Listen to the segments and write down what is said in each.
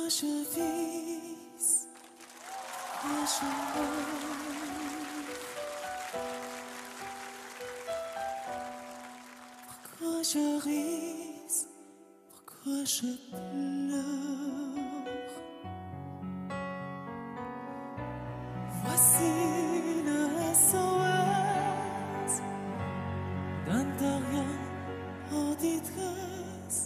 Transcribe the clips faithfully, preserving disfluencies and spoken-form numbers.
je vis, pourquoi je meurs, pourquoi je ris, pourquoi je pleure. Voici le S O S d'Intérieur en détresse.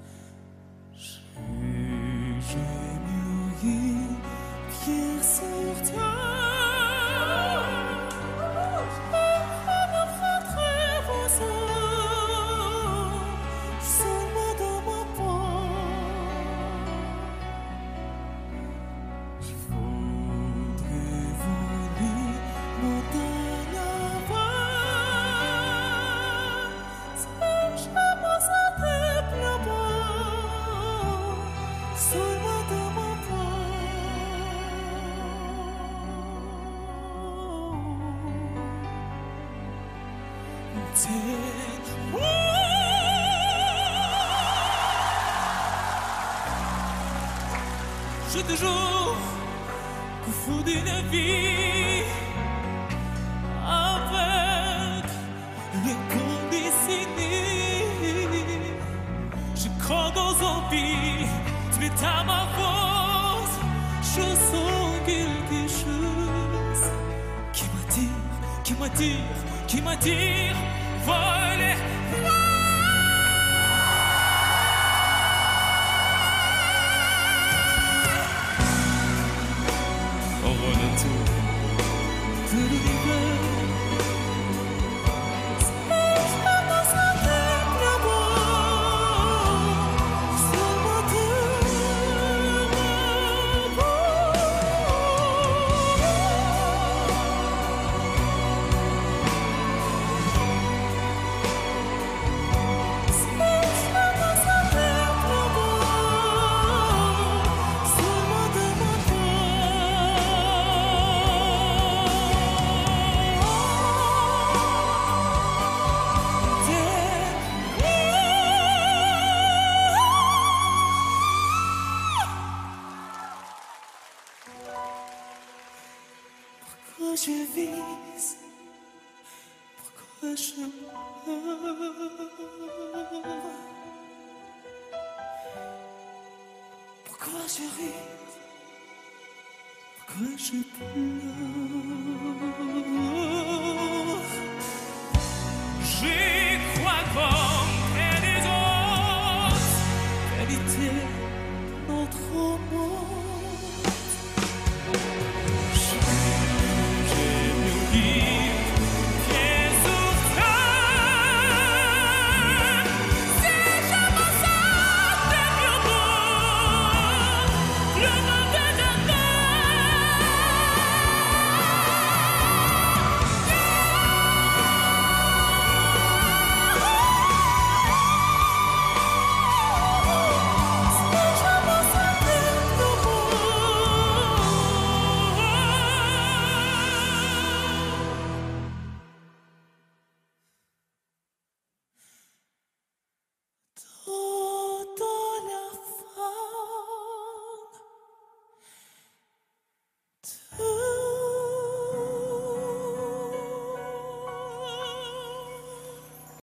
J'ai mûri pierre sur terre. Je me prendrai vos âmes seulement dans ma peau. Je voudrais voler montagne avant. Sans jamais s'arrêter là-bas, seulement dans ma peau. Je toujours qu'au fond d'une vie avec les conditionnés. Je crois dans zombies, tu es à ma force. Je sens quelque chose qui m'attire, qui m'attire, qui m'attire. Voler. On retourne de l'univers. Pourquoi je vis, pourquoi je meurs, pourquoi je ris, pourquoi je pleure. J'y crois comme et les autres, vérité, notre amour.